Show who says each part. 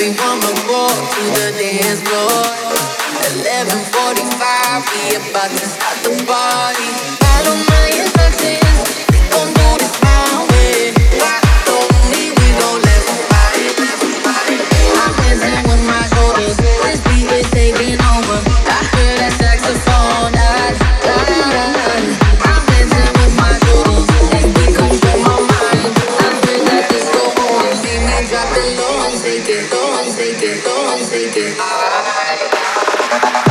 Speaker 1: everyone report to the dance floor. 11:45, we about to start the party. Follow my instructions, we gon' do this my way. Rock on me, we gon' let somebody. I'm dancing with my shoulders, this beat is taking over. I hear that saxophone, I'm dancing with my shoulders, this beat control my mind. I hear that disco on, see me drop it low and take it, low and take it, low and take it.